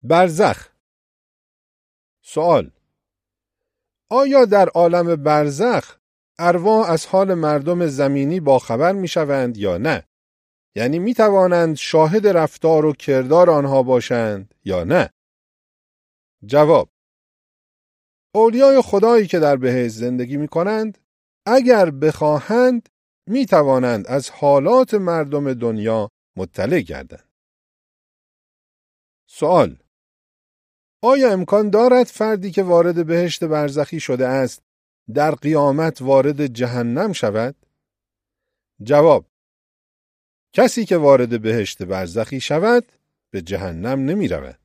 برزخ. سوال: آیا در عالم برزخ ارواح از حال مردم زمینی باخبر می شوند یا نه؟ یعنی می توانند شاهد رفتار و کردار آنها باشند یا نه؟ جواب: اولیای خدایی که در بهشت زندگی می کنند اگر بخواهند می توانند از حالات مردم دنیا مطلع گردند. سوال: آیا امکان دارد فردی که وارد بهشت برزخی شده است در قیامت وارد جهنم شود؟ جواب: کسی که وارد بهشت برزخی شود به جهنم نمی رود.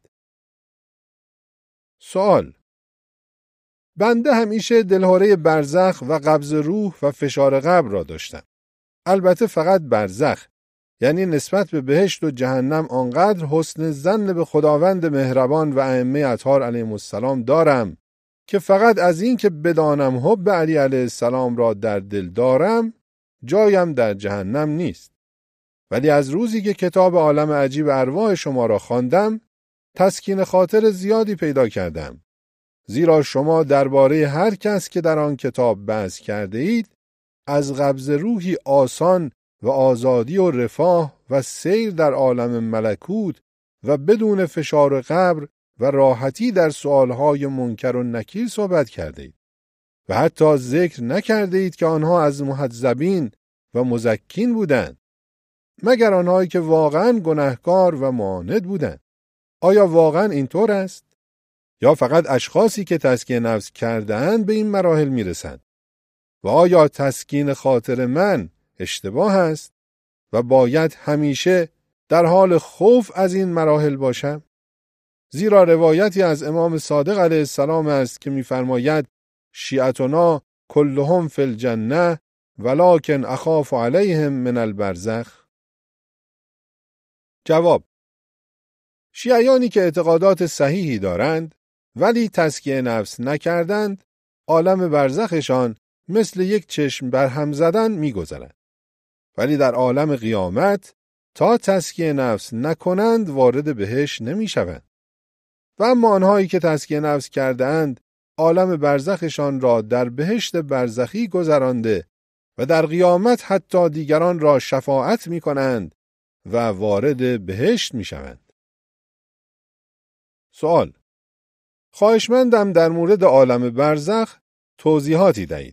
سوال: بنده همیشه دلهره برزخ و قبض روح و فشار قبر را داشتم. البته فقط برزخ، یعنی نسبت به بهشت و جهنم آنقدر حسن ظن به خداوند مهربان و ائمه اطهار علیهم السلام دارم که فقط از این که بدانم حب علی علیه السلام را در دل دارم جایم در جهنم نیست. ولی از روزی که کتاب عالم عجیب ارواح شما را خواندم تسکین خاطر زیادی پیدا کردم، زیرا شما درباره هر کس که در آن کتاب بحث کرده اید از قبض روحی آسان و آزادی و رفاه و سیر در عالم ملکوت و بدون فشار قبر و راحتی در سؤالهای منکر و نکیر صحبت کرده اید و حتی ذکر نکرده اید که آنها از محذبین و مزکین بودند، مگر آنهایی که واقعا گناهکار و معاند بودند. آیا واقعا اینطور است؟ یا فقط اشخاصی که تزکیه نفس کرده‌اند به این مراحل میرسند؟ و آیا تسکین خاطر من اشتباه است و باید همیشه در حال خوف از این مراحل باشم؟ زیرا روایتی از امام صادق علیه السلام است که می‌فرماید شیعتنا کلهم فی الجنه ولکن اخاف علیهم من البرزخ. جواب: شیعیانی که اعتقادات صحیحی دارند ولی تزکیه نفس نکردند، عالم برزخشان مثل یک چشم برهم زدن می‌گذرد. ولی در عالم قیامت تا تزکیه نفس نکنند وارد بهشت نمی‌شوند. و اما آنهایی که تزکیه نفس کردند عالم برزخشان را در بهشت برزخی گذرانده و در قیامت حتی دیگران را شفاعت می‌کنند و وارد بهشت می‌شوند. سوال: خواهشمندم در مورد عالم برزخ توضیحاتی دهید.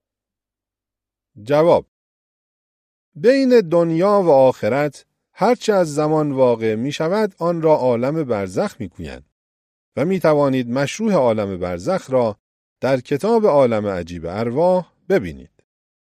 جواب: بین دنیا و آخرت هرچه از زمان واقع می شود آن را عالم برزخ می گویند و می توانید مشروح عالم برزخ را در کتاب عالم عجیب ارواح ببینید.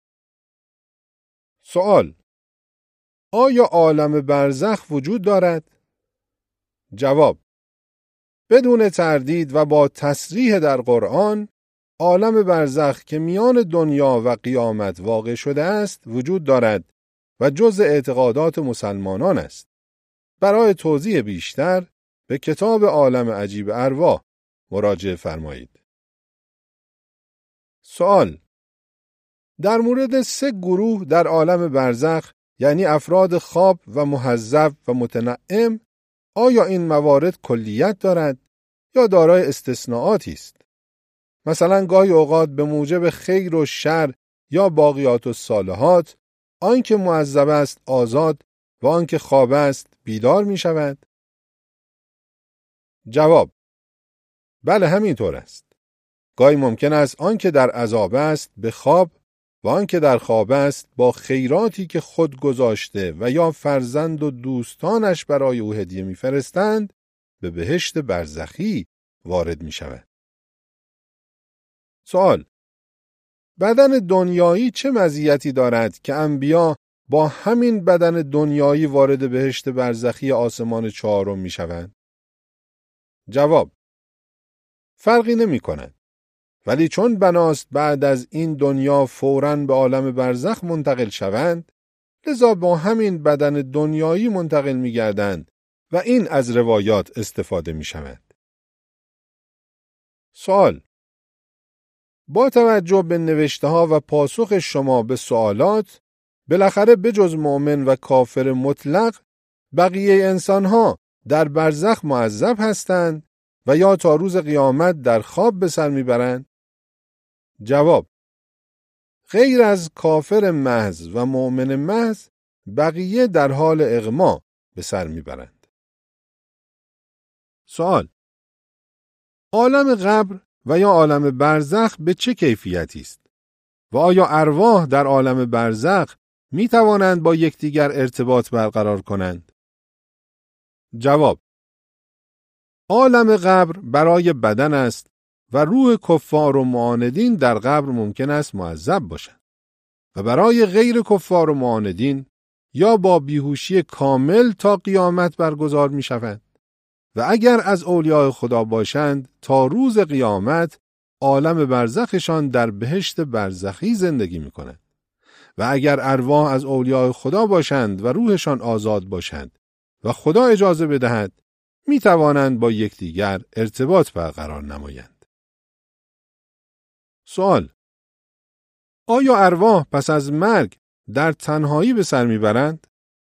سوال: آیا عالم برزخ وجود دارد؟ جواب: بدون تردید و با تصریح در قرآن عالم برزخ که میان دنیا و قیامت واقع شده است وجود دارد و جزء اعتقادات مسلمانان است. برای توضیح بیشتر به کتاب عالم عجیب ارواح مراجعه فرمایید. سوال: در مورد 3 گروه در عالم برزخ، یعنی افراد خواب و مهذب و متنعم، آیا این موارد کلیت دارد یا دارای استثناءاتی است؟ مثلا گاهی اوقات به موجب خیر و شر یا باقیات الصالحات آنکه معذب است آزاد و آنکه خواب است بیدار می شود؟ جواب: بله همینطور است. گاهی ممکن است آنکه در عذاب است به خواب و آنکه در خواب است با خیراتی که خود گذاشته و یا فرزند و دوستانش برای او هدیه می‌فرستند به بهشت برزخی وارد می شود. سوال: بدن دنیایی چه مزیتی دارد که انبیا با همین بدن دنیایی وارد بهشت برزخی آسمان 4 می شوند؟ جواب: فرقی نمی کند. ولی چون بناست بعد از این دنیا فوراً به عالم برزخ منتقل شوند، لذا با همین بدن دنیایی منتقل می گردند و این از روایات استفاده می شود. سوال: با توجه به نوشته‌ها و پاسخ شما به سوالات، بالاخره بجز مؤمن و کافر مطلق، بقیه انسان‌ها در برزخ معذب هستند و یا تا روز قیامت در خواب به سر میبرند؟ جواب: غیر از کافر محض و مؤمن محض بقیه در حال اغما به سر میبرند. سوال: عالم قبر و یا عالم برزخ به چه کیفیتی است؟ و آیا ارواح در عالم برزخ می توانند با یکدیگر ارتباط برقرار کنند؟ جواب: عالم قبر برای بدن است و روح کفار و معاندین در قبر ممکن است معذب باشند و برای غیر کفار و معاندین یا با بیهوشی کامل تا قیامت برگزار می شوند و اگر از اولیاء خدا باشند تا روز قیامت عالم برزخشان در بهشت برزخی زندگی می کنند و اگر ارواح از اولیاء خدا باشند و روحشان آزاد باشند و خدا اجازه بدهد می توانند با یکدیگر ارتباط برقرار نمایند. سوال: آیا ارواح پس از مرگ در تنهایی به سر میبرند؟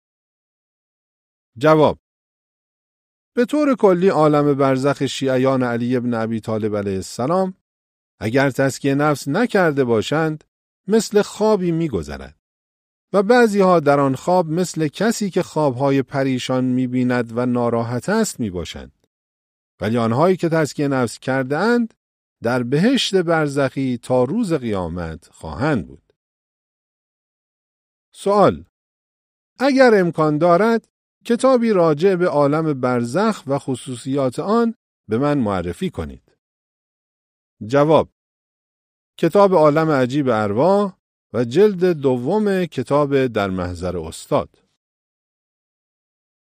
جواب: به طور کلی عالم برزخ شیعیان علی ابن ابی طالب علیه السلام اگر تزکیه نفس نکرده باشند مثل خوابی می‌گذرد و بعضی‌ها در آن خواب مثل کسی که خواب‌های پریشان می‌بیند و ناراحت است می‌باشند، ولی آنهایی که تزکیه نفس کرده اند در بهشت برزخی تا روز قیامت خواهند بود. سوال: اگر امکان دارد کتابی راجع به عالم برزخ و خصوصیات آن به من معرفی کنید. جواب: کتاب عالم عجیب ارواح و جلد دوم کتاب در محضر استاد.